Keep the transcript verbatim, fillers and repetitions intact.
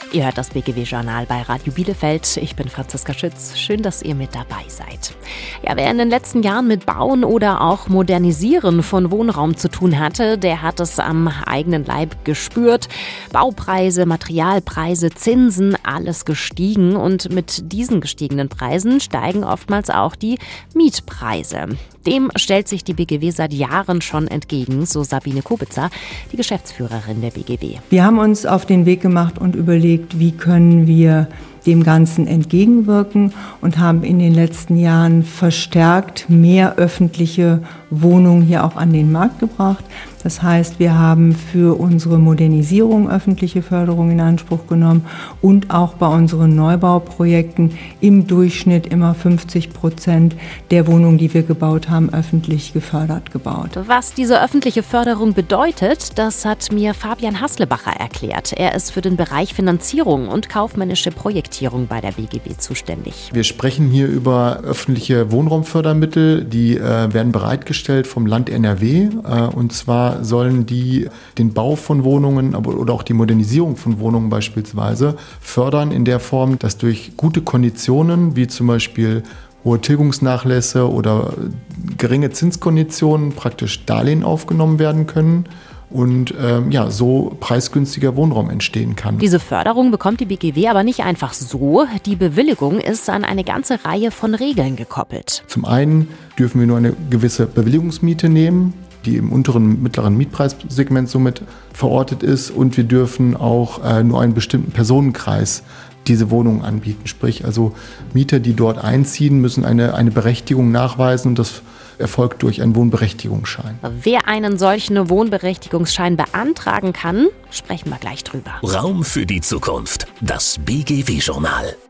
Ihr hört das B G W-Journal bei Radio Bielefeld. Ich bin Franziska Schütz. Schön, dass ihr mit dabei seid. Ja, wer in den letzten Jahren mit Bauen oder auch Modernisieren von Wohnraum zu tun hatte, der hat es am eigenen Leib gespürt. Baupreise, Materialpreise, Zinsen, alles gestiegen. Und mit diesen gestiegenen Preisen steigen oftmals auch die Mietpreise. Dem stellt sich die B G W seit Jahren schon entgegen, so Sabine Kubitzer, die Geschäftsführerin der B G W. Wir haben uns auf den Weg gemacht und überlegt, wie können wir dem Ganzen entgegenwirken und haben in den letzten Jahren verstärkt mehr öffentliche Wohnungen hier auch an den Markt gebracht. Das heißt, wir haben für unsere Modernisierung öffentliche Förderung in Anspruch genommen und auch bei unseren Neubauprojekten im Durchschnitt immer fünfzig Prozent der Wohnungen, die wir gebaut haben, öffentlich gefördert gebaut. Was diese öffentliche Förderung bedeutet, das hat mir Fabian Haslebacher erklärt. Er ist für den Bereich Finanzierung und kaufmännische Projektierung bei der B G W zuständig. Wir sprechen hier über öffentliche Wohnraumfördermittel, die äh, werden bereitgestellt vom Land N R W äh, und zwar sollen die den Bau von Wohnungen aber, oder auch die Modernisierung von Wohnungen beispielsweise fördern in der Form, dass durch gute Konditionen wie zum Beispiel hohe Tilgungsnachlässe oder geringe Zinskonditionen praktisch Darlehen aufgenommen werden können und ähm, ja, so preisgünstiger Wohnraum entstehen kann. Diese Förderung bekommt die B G W aber nicht einfach so. Die Bewilligung ist an eine ganze Reihe von Regeln gekoppelt. Zum einen dürfen wir nur eine gewisse Bewilligungsmiete nehmen, die im unteren mittleren Mietpreissegment somit verortet ist, und wir dürfen auch äh, nur einen bestimmten Personenkreis diese Wohnungen anbieten. Sprich, also Mieter, die dort einziehen, müssen eine, eine Berechtigung nachweisen, und das erfolgt durch einen Wohnberechtigungsschein. Wer einen solchen Wohnberechtigungsschein beantragen kann, sprechen wir gleich drüber. Raum für die Zukunft. Das B G W-Journal.